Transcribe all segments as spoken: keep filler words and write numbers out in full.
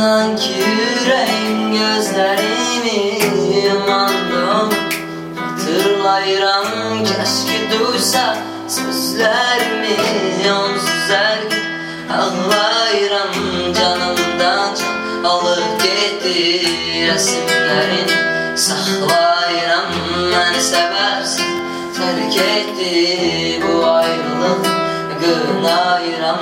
İnan ki yüreğim gözlerimi yumandım. Hatırlayıram keşke duysa sözlerimi. Onsuz her gün ağlayıram canımdan can alıp gitti resimlerin. Saklayıram beni seversin terk etti bu ayrılık gınayıram.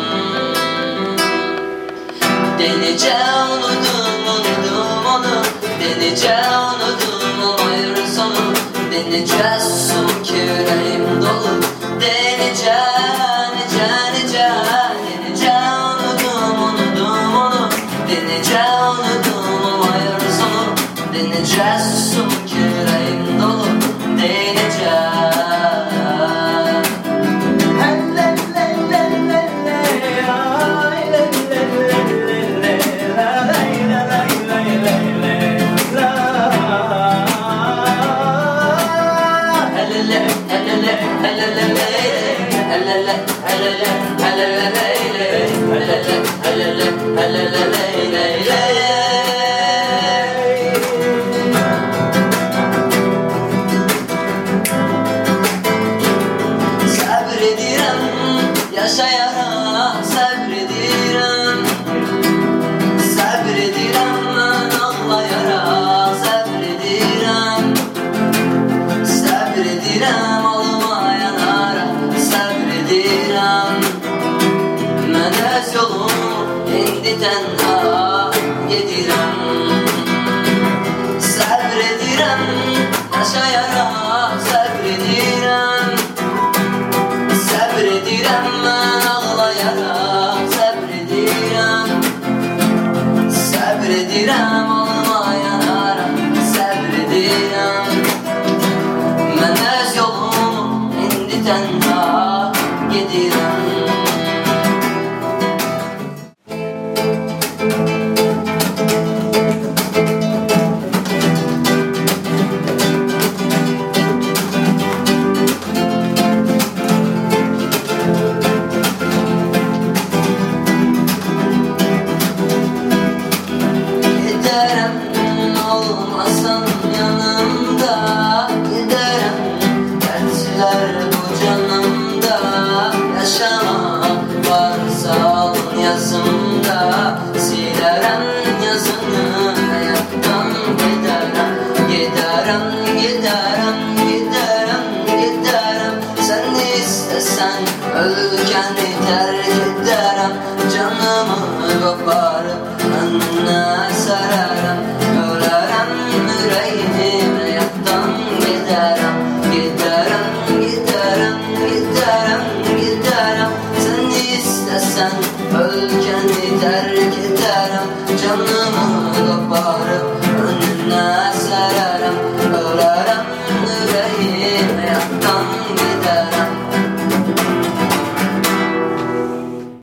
Denice unudum unudum onu, denice unudum o ayrı sonu. Denice susum ki yüreğim dolu, denice nice nice. Denice unudum unudum onu, denice unudum o ayrı sonu. Denice susum ki yüreğim dolu, denice. Sabredirem yaşayana sabredirem, sabredirem ben ağlayara sabredirem, sabredirem olmayanlara sabredirem. Ben öz yolum indi tenha gedirem, sabredirem yaşayara sabredirem, sabredirem ben ağlayara sabredirem, sabredirem olmayanlara sabredirem. Ben öz yolum indi tenha gedirem. Giderim olmasan yanımda, giderim dertler bu canımda. Yaşamak varsa alın yazımda, silerim yazını hayattan giderim. Giderim, giderim, giderim, giderim. Sen istesen ölürken terk ederim, canımı kopar.